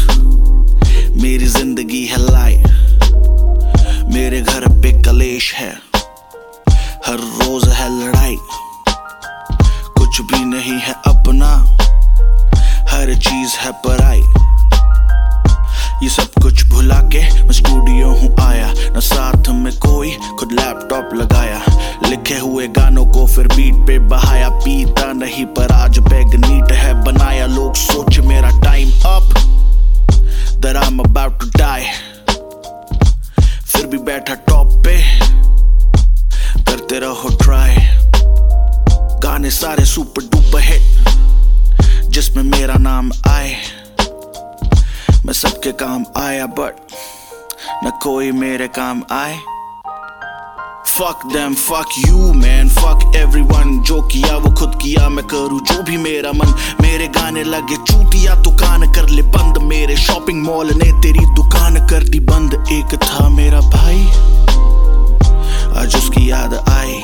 मेरी जिंदगी है लाई। मेरे घर पे कलेश है, हर रोज है लड़ाई। कुछ भी नहीं है अपना, हर चीज है पराई। ये सब कुछ भुला के मैं स्टूडियो हूँ आया, न साथ में कोई, खुद लैपटॉप लगाया। लिखे हुए गानों को फिर बीट पे बहाया। पीता नहीं पर आज बैग नीट है बनाया। लोग सोच मेरा time up, that I'm about to die। फिर भी बैठा टॉप पे, करते रहो ट्राई। गाने सारे सुपर डुपर हिट, जिसमें मेरा नाम आए। मैं सबके काम आया बट न कोई मेरे काम आए। Fuck them, fuck you man, fuck everyone। जो किया वो खुद किया, मैं करूँ जो भी मेरा मन। मेरे गाने लगे चूतिया तो कान कर ले बंद। मेरे शॉपिंग मॉल ने तेरी दुकान कर दी बंद। एक था मेरा भाई, आज उसकी याद आई।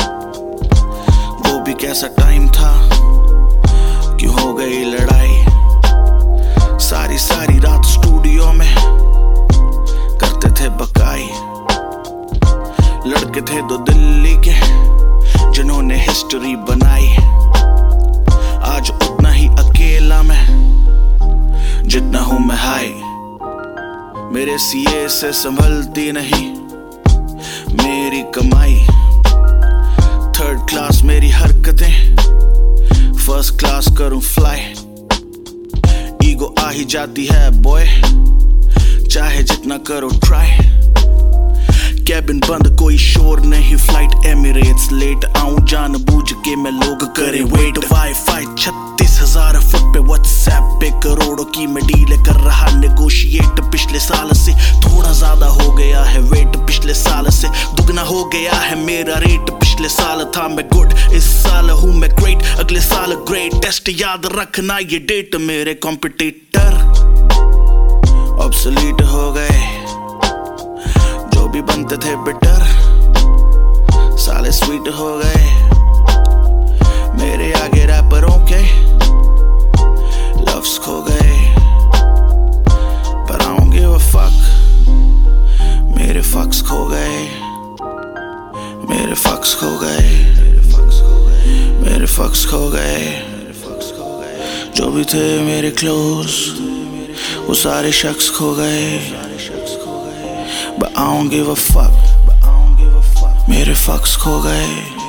वो भी कैसा टाइम था, क्यों हो गई लड़ाई। सारी सारी रात स्टूडियो में करते थे बकाई। लड़के थे दो दिल्ली के, जिन्होंने हिस्ट्री बनाई। आज उतना ही अकेला मैं, जितना हूं मैं हाई। मेरे सीए से संभलती नहीं मेरी कमाई। थर्ड क्लास मेरी हरकतें, फर्स्ट क्लास करूं फ्लाई। ईगो आ ही जाती है बॉय, चाहे जितना करो ट्राई। कैबिन बंद कोई शोर नहीं, फ्लाइट एमिरेट्स लेट आऊं जानबूझ के मैं लोग करे वेट। वाईफाई 36,000 फुट पे, व्हाट्सएप पे करोड़ों की मैं डील कर रहा नेगोशिएट। पिछले साल से थोड़ा ज्यादा हो गया है वेट, पिछले साल से दुगना हो गया है मेरा रेट। पिछले साल था मैं गुड, इस साल हूँ मैं ग्रेट, अगले साल ग्रेट टेस्ट। याद रखना ये डेट, मेरे कॉम्पिटिटर ऑब्सोलीट हो गए। जो भी बनते थे बिटर, साले स्वीट हो गए। मेरे आगे रैपरों के लव्स खो गए, पर I don't give a fuck। मेरे फक्स खो गए, मेरे फक्स खो गए, मेरे फक्स खो गए। जो भी थे मेरे क्लोज, वो सारे शख्स खो गए। But I don't give a fuck, मेरे फक्स खो गए।